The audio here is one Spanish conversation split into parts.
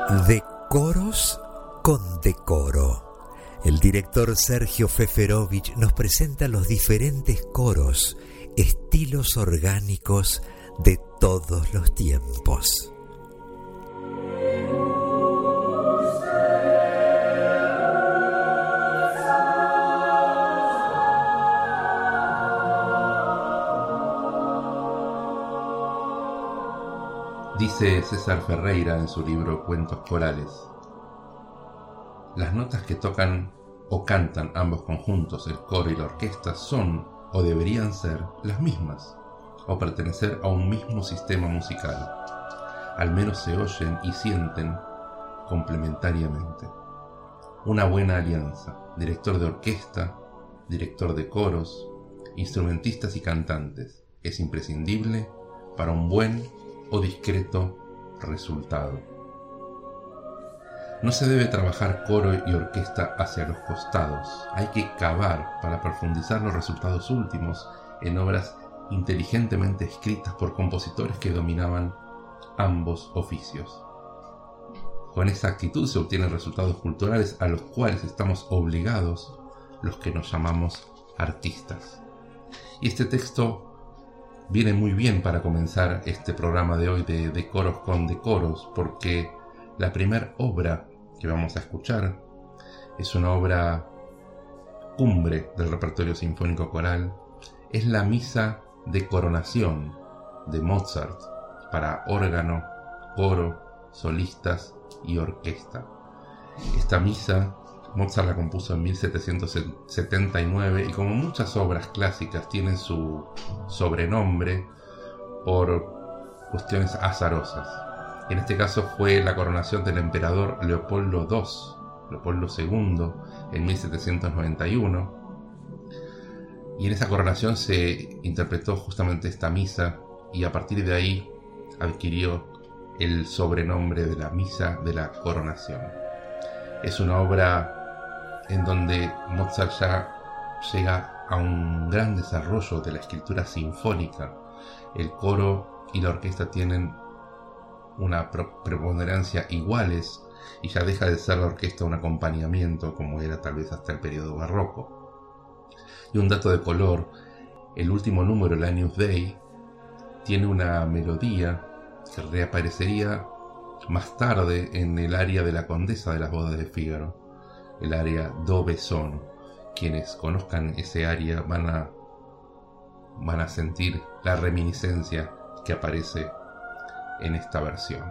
Decoros con decoro. El director Sergio Feferovich nos presenta los diferentes coros, estilos orgánicos de todos los tiempos. Dice César Ferreira en su libro Cuentos Corales: las notas que tocan o cantan ambos conjuntos, el coro y la orquesta, son o deberían ser las mismas, o pertenecer a un mismo sistema musical. Al menos se oyen y sienten complementariamente. Una buena alianza: director de orquesta, director de coros, instrumentistas y cantantes, es imprescindible para un buen o discreto resultado. No se debe trabajar coro y orquesta hacia los costados. Hay que cavar para profundizar los resultados últimos en obras inteligentemente escritas por compositores que dominaban ambos oficios. Con esa actitud se obtienen resultados culturales a los cuales estamos obligados los que nos llamamos artistas. Y este texto viene muy bien para comenzar este programa de hoy de Decoros con Decoros, porque la primera obra que vamos a escuchar es una obra cumbre del repertorio sinfónico coral. Es la Misa de Coronación de Mozart para órgano, coro, solistas y orquesta. Esta misa Mozart la compuso en 1779 y, como muchas obras clásicas, tiene su sobrenombre por cuestiones azarosas. En este caso fue la coronación del emperador Leopoldo II en 1791, y en esa coronación se interpretó justamente esta misa, y a partir de ahí adquirió el sobrenombre de la Misa de la Coronación. Es una obra en donde Mozart ya llega a un gran desarrollo de la escritura sinfónica. El coro y la orquesta tienen una preponderancia iguales, y ya deja de ser la orquesta un acompañamiento como era tal vez hasta el periodo barroco. Y un dato de color: el último número, el Agnus Dei, tiene una melodía que reaparecería más tarde en el aria de la Condesa de las Bodas de Fígaro, el aria Do Bessono. Quienes conozcan ese aria van a sentir la reminiscencia que aparece en esta versión.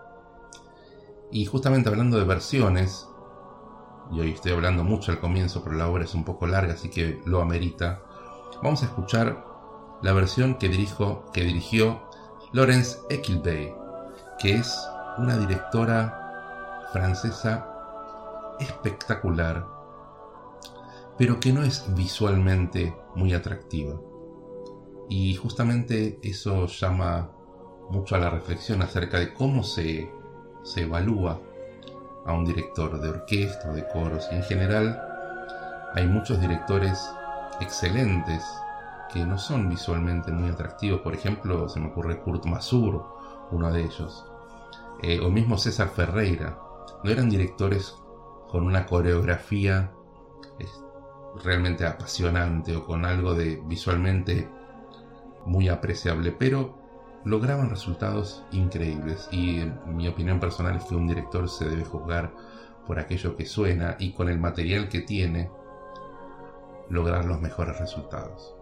Y justamente hablando de versiones, y hoy estoy hablando mucho al comienzo, pero la obra es un poco larga, así que lo amerita, vamos a escuchar la versión que dirigió Laurence Equilbey, que es una directora francesa espectacular, pero que no es visualmente muy atractiva. Y justamente eso llama mucho a la reflexión acerca de cómo se evalúa a un director de orquesta o de coros. Y en general hay muchos directores excelentes que no son visualmente muy atractivos. Por ejemplo, se me ocurre Kurt Masur, uno de ellos, o mismo César Ferreira. No eran directores con una coreografía realmente apasionante o con algo de visualmente muy apreciable, pero lograban resultados increíbles. Y mi opinión personal es que un director se debe juzgar por aquello que suena, y con el material que tiene lograr los mejores resultados.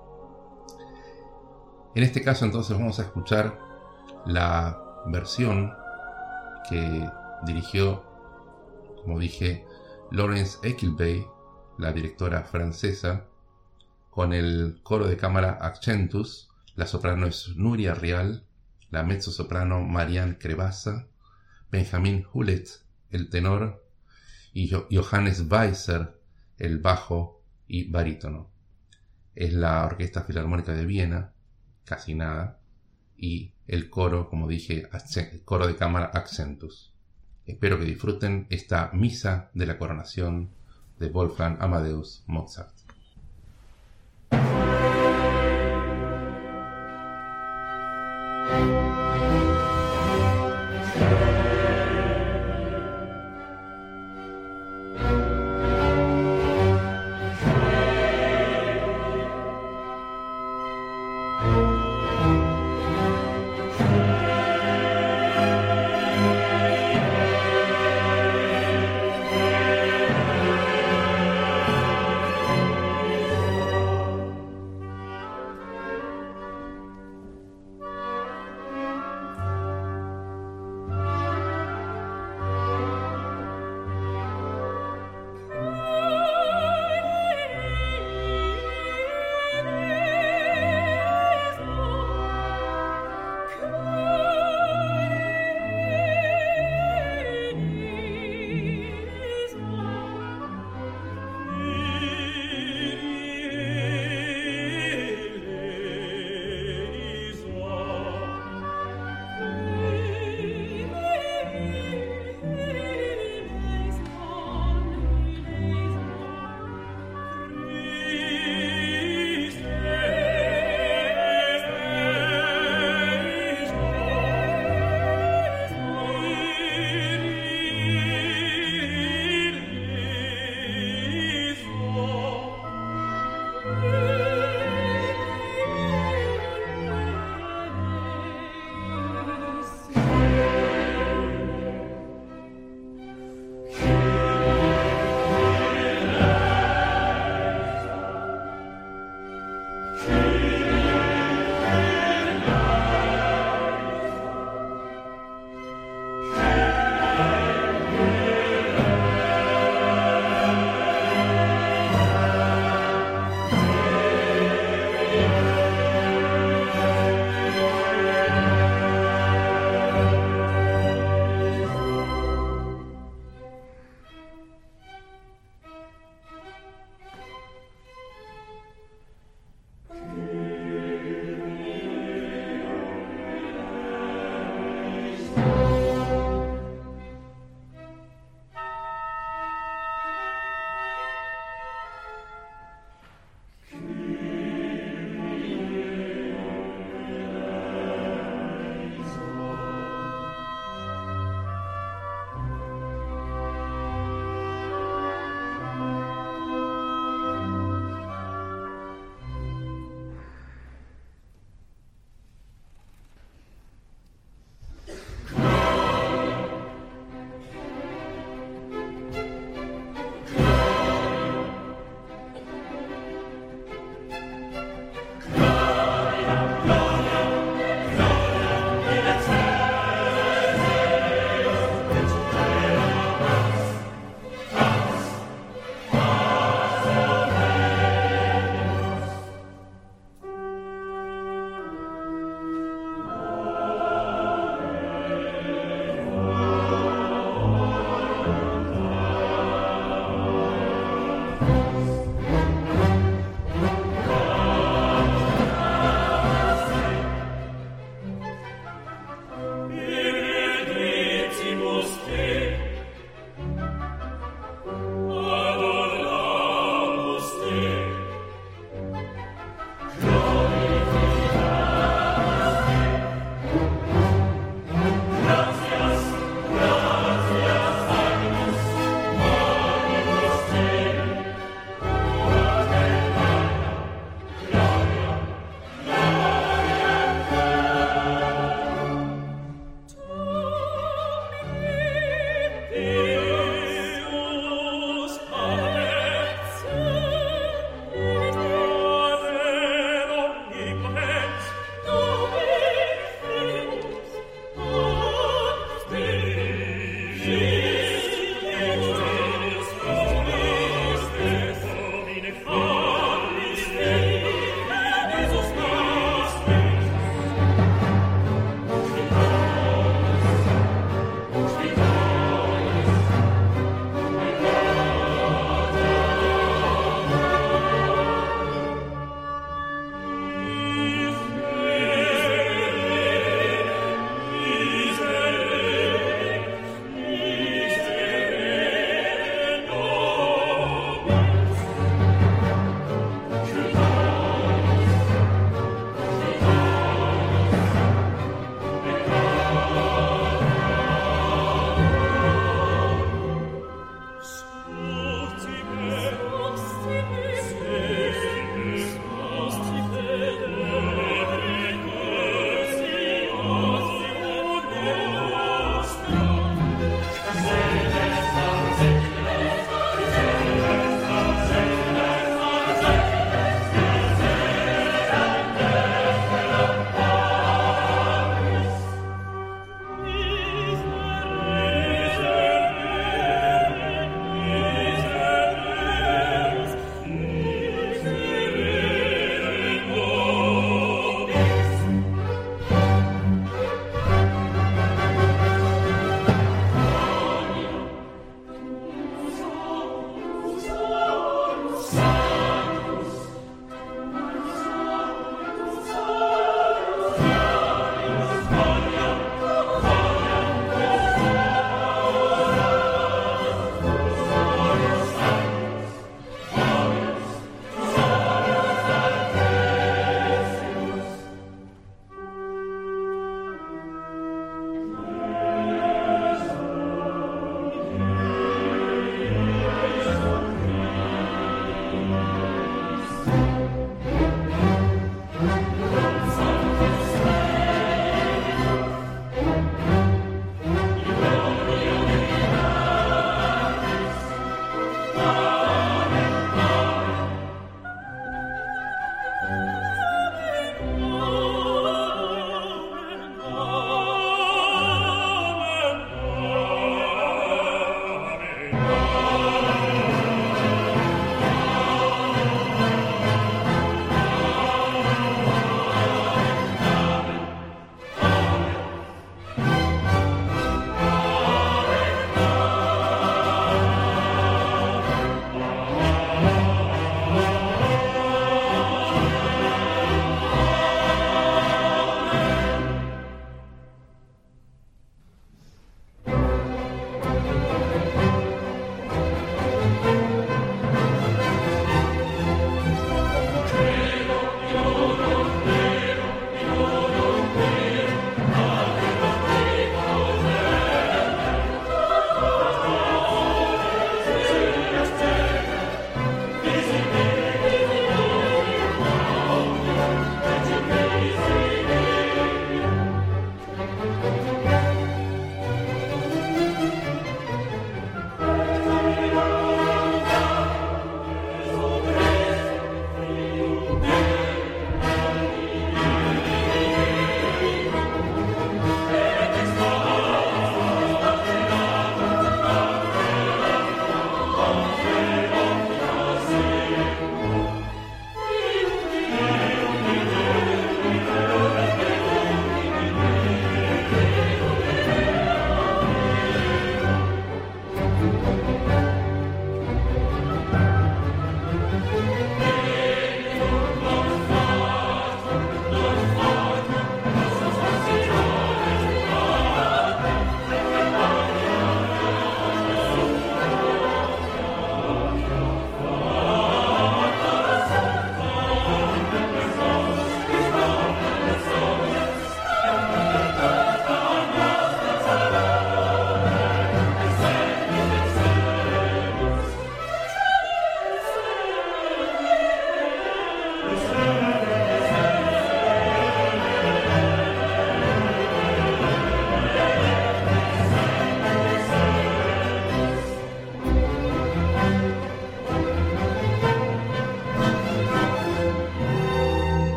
En este caso entonces vamos a escuchar la versión que dirigió, como dije, Laurence Equilbey, la directora francesa, con el coro de cámara Accentus. La soprano es Nuria Rial, la mezzosoprano Marianne Crevassa, Benjamin Hulet, el tenor, y Johannes Weiser, el bajo y barítono. Es la Orquesta Filarmónica de Viena, casi nada, y el coro, como dije, coro de cámara Accentus. Espero que disfruten esta Misa de la Coronación de Wolfgang Amadeus Mozart.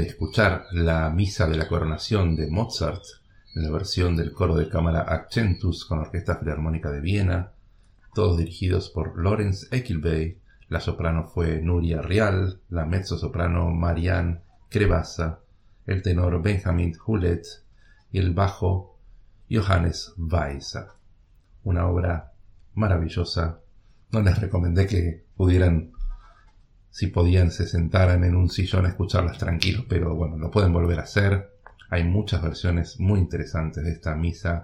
de escuchar la Misa de la Coronación de Mozart, en la versión del coro de cámara Accentus con la Orquesta Filarmónica de Viena, todos dirigidos por Lorenz Equilbey. La soprano fue Nuria Rial, la mezzosoprano Marianne Crevassa, el tenor Benjamin Hulet y el bajo Johannes Weisser. Una obra maravillosa. No les recomendé que pudieran, si podían, se sentaran en un sillón a escucharlas tranquilos, pero bueno, lo pueden volver a hacer. Hay muchas versiones muy interesantes de esta misa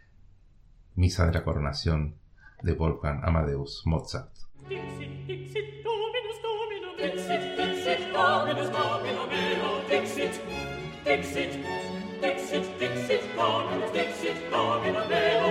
de la Coronación de Wolfgang Amadeus Mozart. Dixit, Dixit, Dominus, Domino, Dixit, Dixit, Dominus, Domino meo, Dixit, Dixit, Dixit, Dixit, Dominus, Dixit, Domino meo,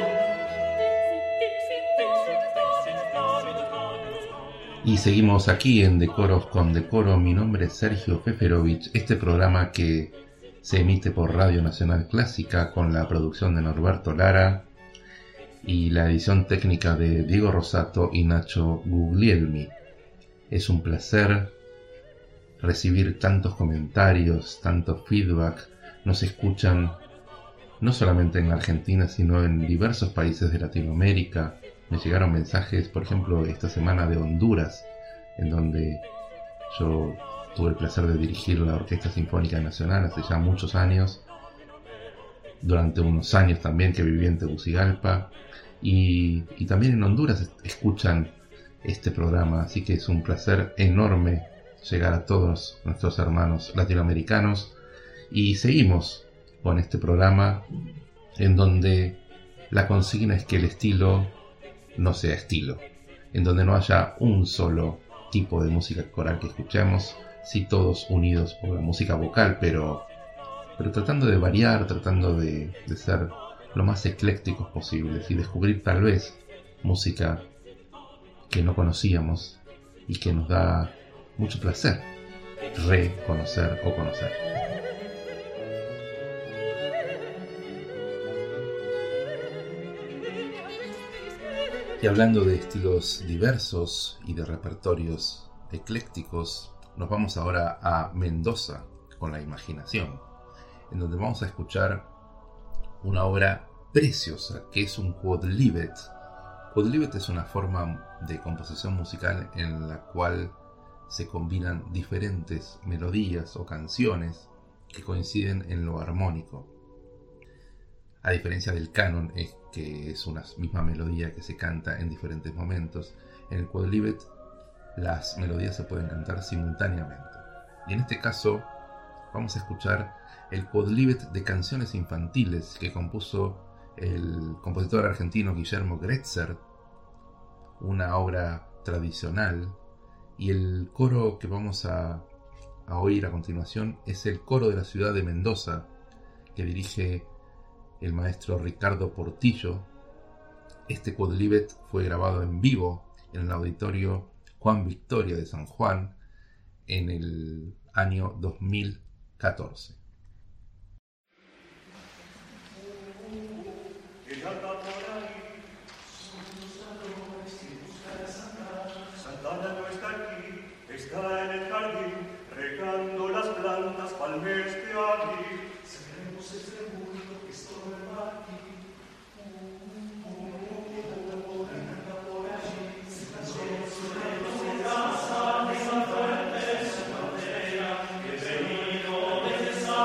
Dixit, Dixit, Dixit, Dominus, Dominus. Y seguimos aquí en Decoros con Decoro. Mi nombre es Sergio Feferovich. Este programa que se emite por Radio Nacional Clásica con la producción de Norberto Lara y la edición técnica de Diego Rosato y Nacho Guglielmi. Es un placer recibir tantos comentarios, tanto feedback. Nos escuchan no solamente en la Argentina, sino en diversos países de Latinoamérica. Me llegaron mensajes, por ejemplo, esta semana de Honduras, en donde yo tuve el placer de dirigir la Orquesta Sinfónica Nacional hace ya muchos años, durante unos años también que viví en Tegucigalpa, y también en Honduras escuchan este programa, así que es un placer enorme llegar a todos nuestros hermanos latinoamericanos. Y seguimos con este programa en donde la consigna es que el estilo no sea estilo, en donde no haya un solo tipo de música coral que escuchemos, sí todos unidos por la música vocal, pero tratando de variar, tratando de ser lo más eclécticos posibles y descubrir tal vez música que no conocíamos y que nos da mucho placer reconocer o conocer. Y hablando de estilos diversos y de repertorios eclécticos, nos vamos ahora a Mendoza con la imaginación, en donde vamos a escuchar una obra preciosa que es un quodlibet. Quodlibet es una forma de composición musical en la cual se combinan diferentes melodías o canciones que coinciden en lo armónico. A diferencia del canon, que es una misma melodía que se canta en diferentes momentos, en el quodlibet las melodías se pueden cantar simultáneamente. Y en este caso vamos a escuchar el quodlibet de canciones infantiles que compuso el compositor argentino Guillermo Gretzer, una obra tradicional, y el coro que vamos a oír a continuación es el coro de la ciudad de Mendoza, que dirige el maestro Ricardo Portillo. Este quodlibet fue grabado en vivo en el auditorio Juan Victoria de San Juan en el año 2014. Santana no está aquí, está en el jardín, regando las plantas pa'l mes de abril. Cerremos ese mundo que estoy aquí. Casa de San Fuerte, su bandera, que venido desde San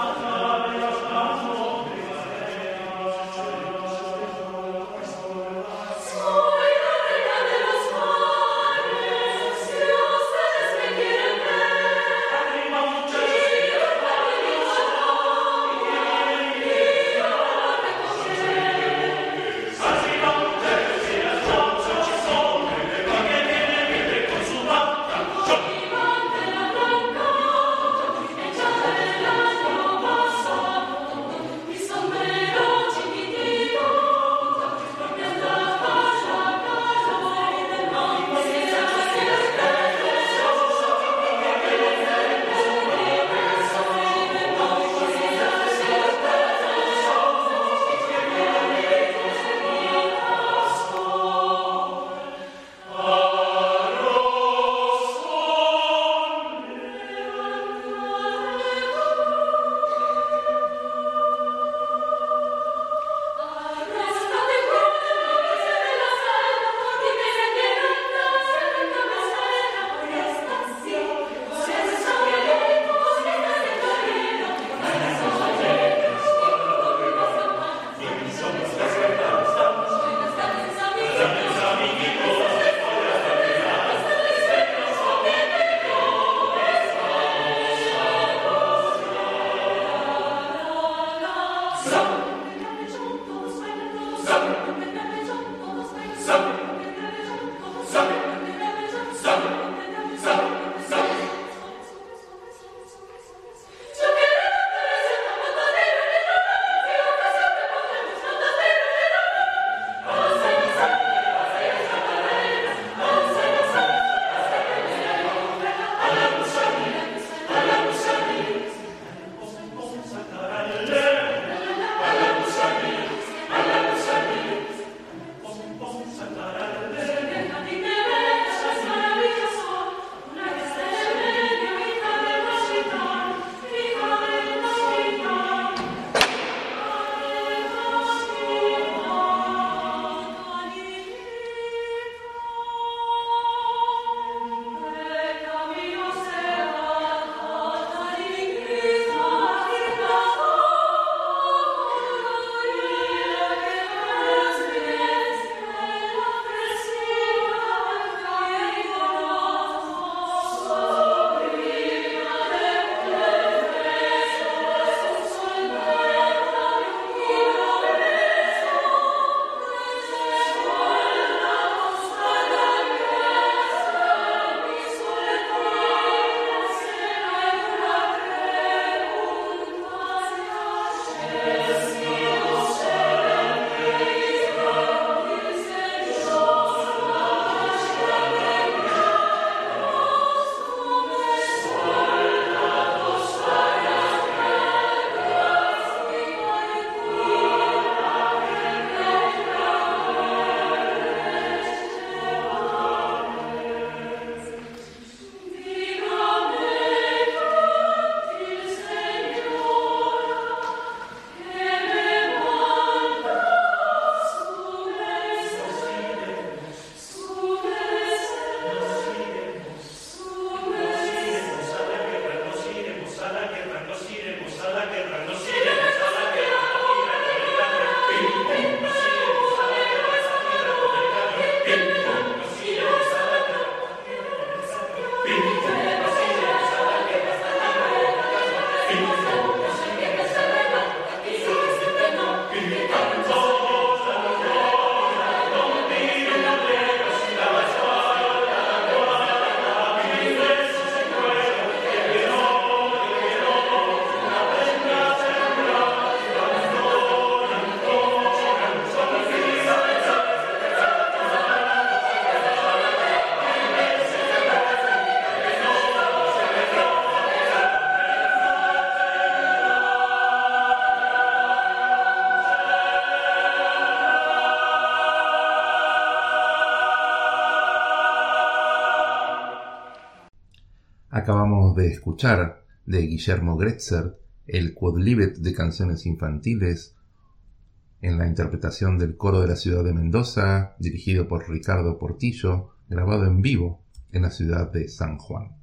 Acabamos de escuchar de Guillermo Gretzer el Quodlibet de canciones infantiles en la interpretación del coro de la ciudad de Mendoza, dirigido por Ricardo Portillo, grabado en vivo en la ciudad de San Juan.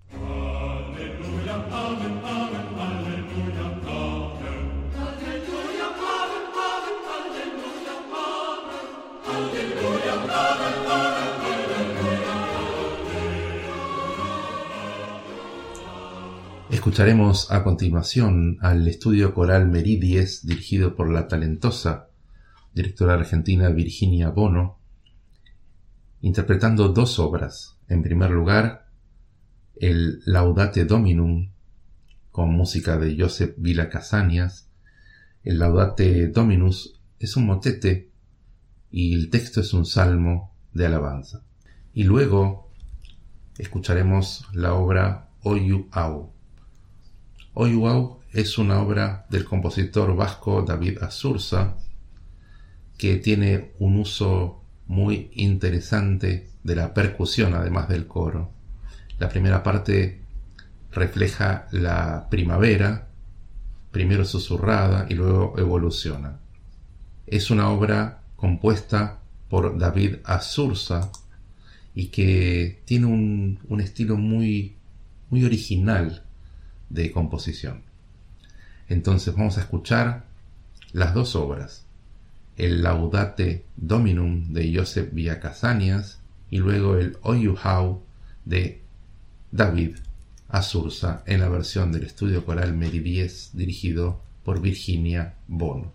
Escucharemos a continuación al estudio coral Meridies, dirigido por la talentosa directora argentina Virginia Bono, interpretando dos obras. En primer lugar, el Laudate Dominum, con música de Josep Vila Casañas. El Laudate Dominus es un motete y el texto es un salmo de alabanza. Y luego escucharemos la obra Oyu Au. Oyu Au es una obra del compositor vasco David Azurza, que tiene un uso muy interesante de la percusión además del coro. La primera parte refleja la primavera, primero susurrada y luego evoluciona. Es una obra compuesta por David Azurza y que tiene un estilo muy original de composición. Entonces vamos a escuchar las dos obras, el Laudate Dominum de Josep Vila Casañas y luego el Oyu Au de David Azurza en la versión del estudio coral Meridies, dirigido por Virginia Bono.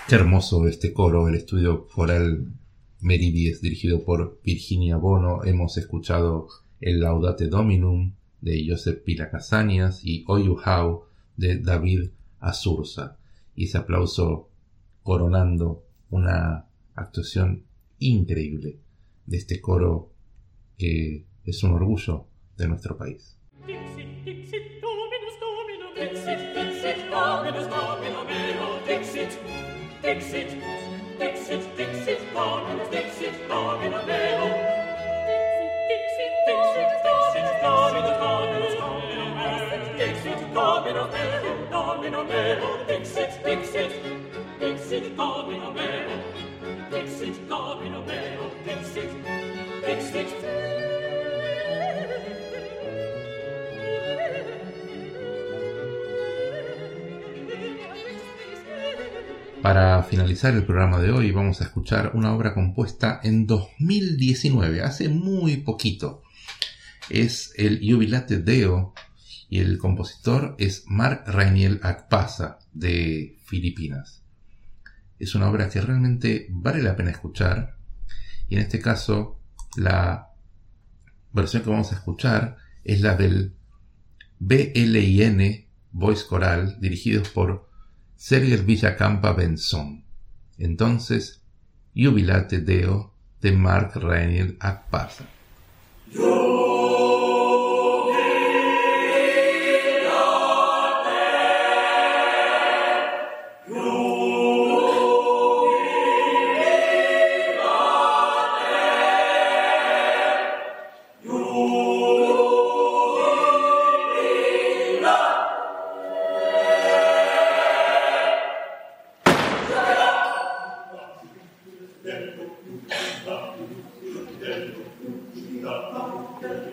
Qué hermoso este coro, el estudio coral Meridies, dirigido por Virginia Bono. Hemos escuchado el Laudate Dominum de Joseph Pila Casañas y Oyu How de David Azurza. Y ese aplauso coronando una actuación increíble de este coro que es un orgullo de nuestro país. Dixit, Dixit, Dominus, Domino, Dixit, Dixit, Dominus, Domino meo, Dixit, Dixit, Dixit, Dixit, Dominus, Dixit, Domino meo. Dixit, Dixit, Dixit, Dominus, Dominus, Domino meo, Dixit, Domino meo, Domino meo, Dixit, Dixit, Dixit, Domino meo, Dixit, Domino meo, Dixit, Dixit. Para finalizar el programa de hoy vamos a escuchar una obra compuesta en 2019, hace muy poquito. Es el Jubilate Deo y el compositor es Marc Rainiel Akpasa de Filipinas. Es una obra que realmente vale la pena escuchar y en este caso la versión que vamos a escuchar es la del BLIN Voice Coral dirigidos por Sergio Villacampa Benson. Entonces, Jubilate Deo de Marc Rainiel Akpasa. Dello,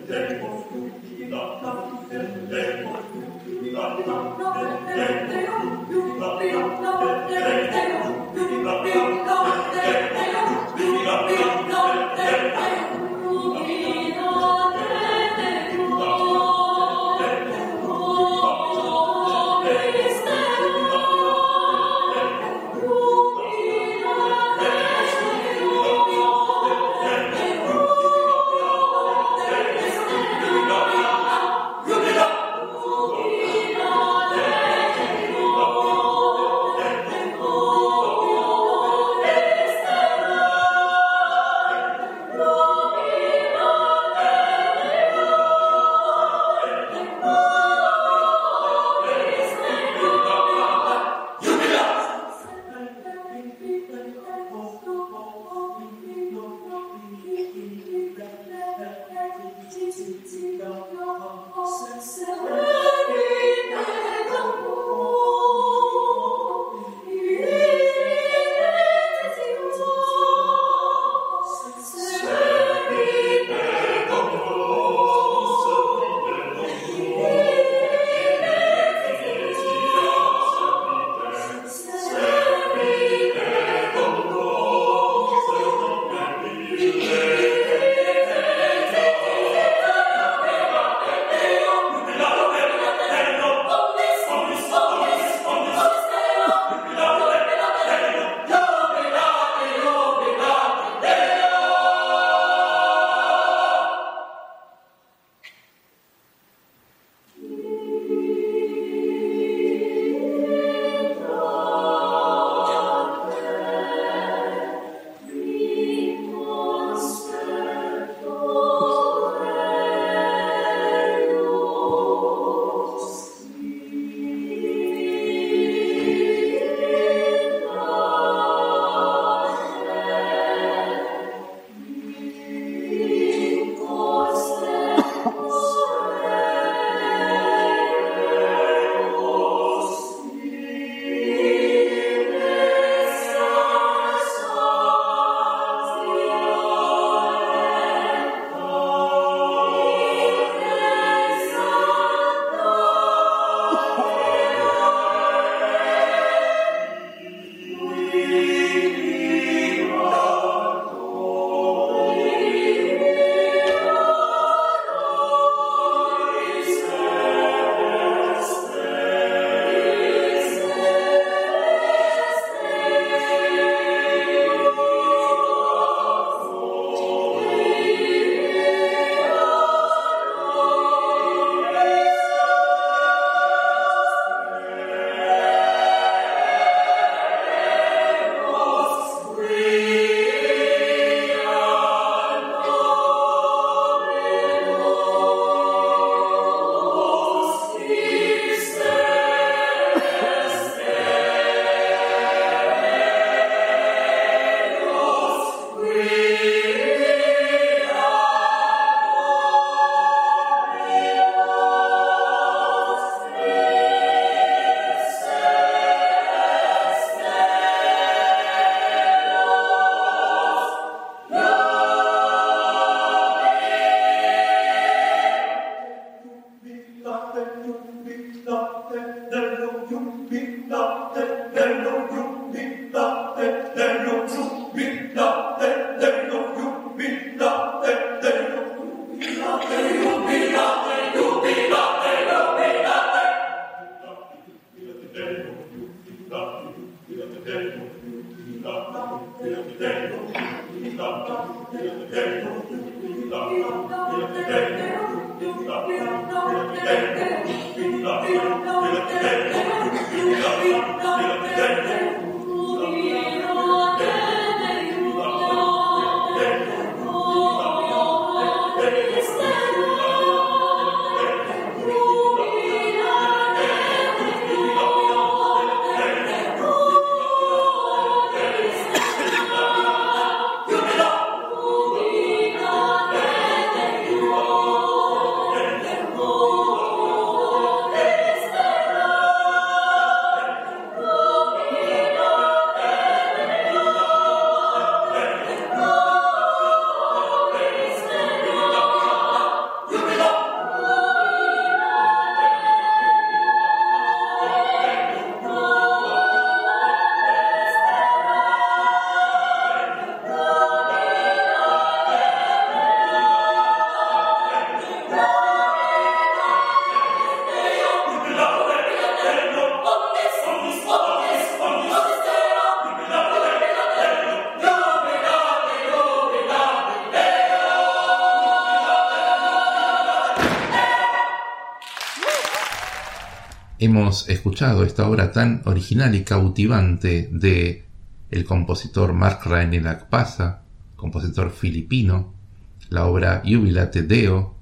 Hemos escuchado esta obra tan original y cautivante de el compositor Marc René Lacpasa, compositor filipino, la obra Jubilate Deo,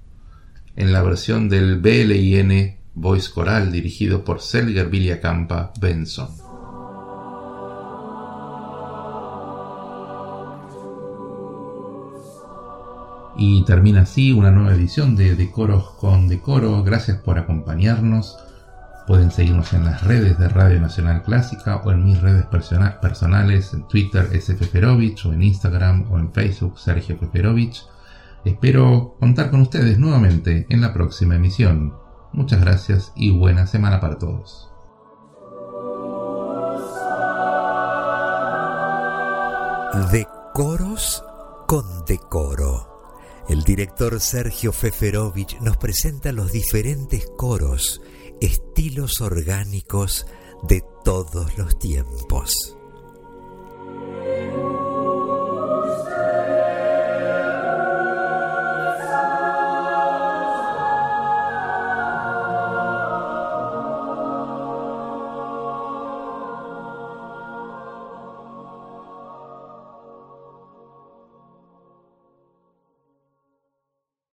en la versión del BLIN Voice Coral dirigido por Selger Villacampa Benson. Y termina así una nueva edición de Decoros con Decoro. Gracias por acompañarnos. Pueden seguirnos en las redes de Radio Nacional Clásica o en mis redes personales, en Twitter Feferovich, o en Instagram o en Facebook Sergio Feferovich. Espero contar con ustedes nuevamente en la próxima emisión. Muchas gracias y buena semana para todos. Decoros con Decoro. El director Sergio Feferovich nos presenta los diferentes coros, estilos orgánicos de todos los tiempos.